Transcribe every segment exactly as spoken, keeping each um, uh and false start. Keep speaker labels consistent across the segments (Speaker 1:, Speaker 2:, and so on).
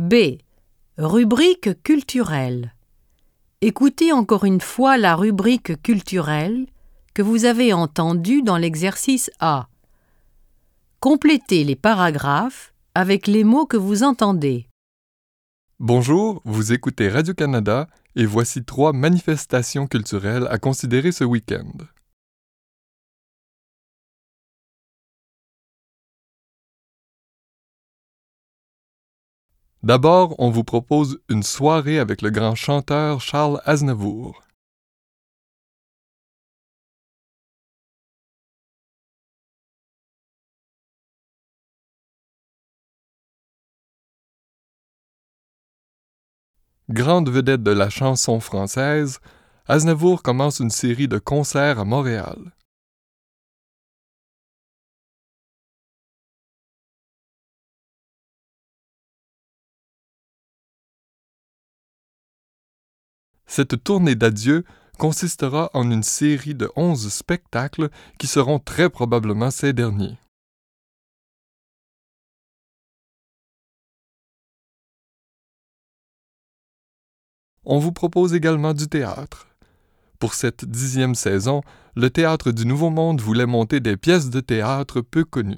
Speaker 1: B. Rubrique culturelle. Écoutez encore une fois la rubrique culturelle que vous avez entendue dans l'exercice A. Complétez les paragraphes avec les mots que vous entendez.
Speaker 2: Bonjour, vous écoutez Radio-Canada et voici trois manifestations culturelles à considérer ce week-end. D'abord, on vous propose une soirée avec le grand chanteur Charles Aznavour. Grande vedette de la chanson française, Aznavour commence une série de concerts à Montréal. Cette tournée d'adieu consistera en une série de onze spectacles qui seront très probablement ces derniers. On vous propose également du théâtre. Pour cette dixième saison, le Théâtre du Nouveau Monde voulait monter des pièces de théâtre peu connues.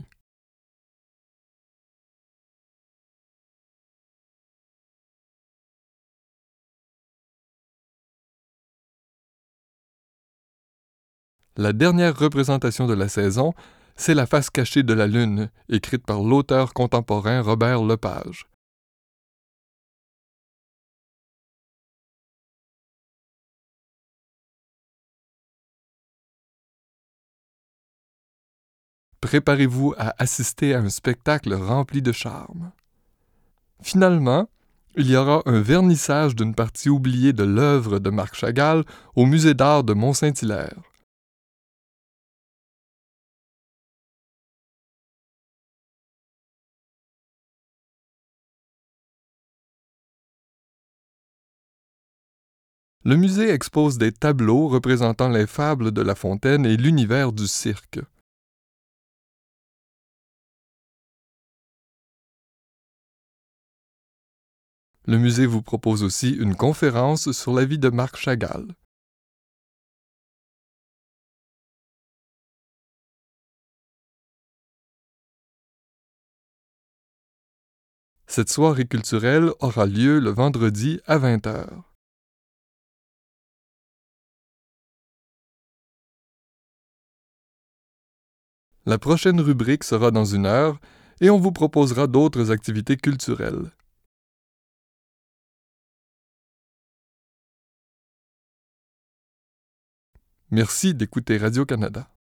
Speaker 2: La dernière représentation de la saison, c'est La face cachée de la Lune, écrite par l'auteur contemporain Robert Lepage. Préparez-vous à assister à un spectacle rempli de charme. Finalement, il y aura un vernissage d'une partie oubliée de l'œuvre de Marc Chagall au Musée d'art de Mont-Saint-Hilaire. Le musée expose des tableaux représentant les fables de La Fontaine et l'univers du cirque. Le musée vous propose aussi une conférence sur la vie de Marc Chagall. Cette soirée culturelle aura lieu le vendredi à vingt heures. La prochaine rubrique sera dans une heure et on vous proposera d'autres activités culturelles. Merci d'écouter Radio-Canada.